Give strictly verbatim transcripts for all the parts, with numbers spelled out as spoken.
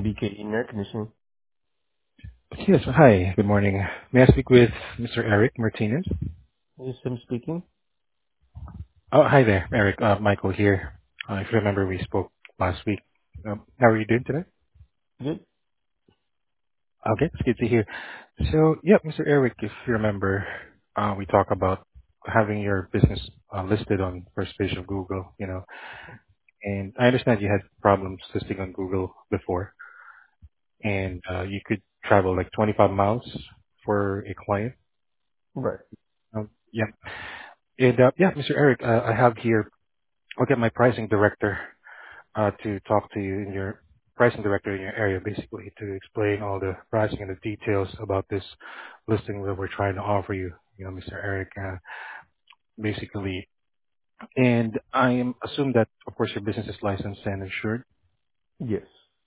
B K E Air Conditioning. Yes. Hi, good morning. May I speak with Mister Eric Martinez? This is him speaking. Oh, hi there, Eric. Uh, Michael here. Uh, if you remember, we spoke last week. Um, how are you doing today? Good. Okay, it's good to hear. So, yeah, Mister Eric, if you remember, uh, we talked about having your business uh, listed on first page of Google, you know, and I understand you had problems listing on Google before, and uh, you could travel like twenty-five miles for a client. Right. Um, yeah. And uh, yeah, Mister Eric, uh, I have here, I'll get my pricing director uh, to talk to you in your pricing director in your area, basically, to explain all the pricing and the details about this listing that we're trying to offer you, you know, Mister Eric, uh, basically. And I am assume that, of course, your business is licensed and insured. Yes.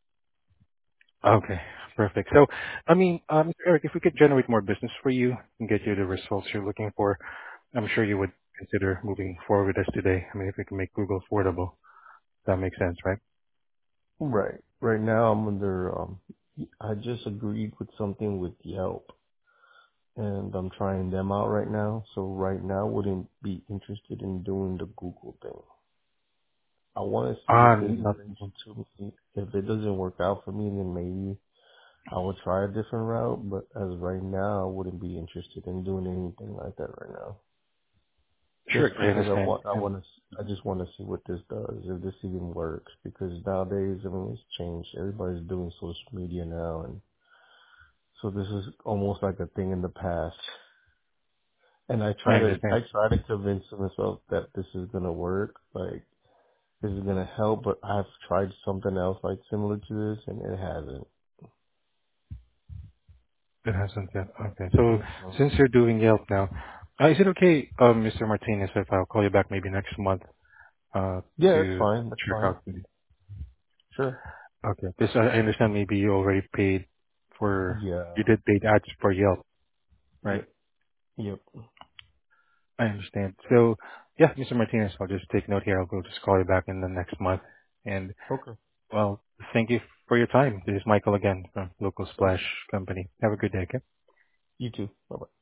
Okay, perfect. So, I mean, uh, Mister Eric, if we could generate more business for you and get you the results you're looking for, I'm sure you would consider moving forward with us today. I mean, if we can make Google affordable, that makes sense, right? Right. Right now I'm under um I just agreed with something with Yelp and I'm trying them out right now. So right now I wouldn't be interested in doing the Google thing. I want to see if Ah, they not listen to me. If it doesn't work out for me, then maybe I would try a different route. But as of right now, I wouldn't be interested in doing anything like that right now. Just sure. I because I understand. want, I want to, I just want to see what this does, if this even works. Because nowadays, I mean, it's changed. Everybody's doing social media now, and so this is almost like a thing in the past. And I I try to, understand. I try to convince myself that this is gonna work, like this is gonna help. But I've tried something else like similar to this, and it hasn't. It hasn't yet. Okay. So hmm since you're doing Yelp now, uh, is it okay, um, Mister Martinez, if I'll call you back maybe next month uh, Yeah, that's to fine. That's check fine. out the... Sure. Okay. This, I I understand maybe you already paid for... Yeah. You did paid ads for Yelp, right? Yep. Yep. I understand. So yeah, Mister Martinez, I'll just take note here. I'll go just call you back in the next month. And, Okay. well, thank you for your time. This is Michael again from Local Thank Splash Company. Have a good day, okay? you. You too. Bye bye.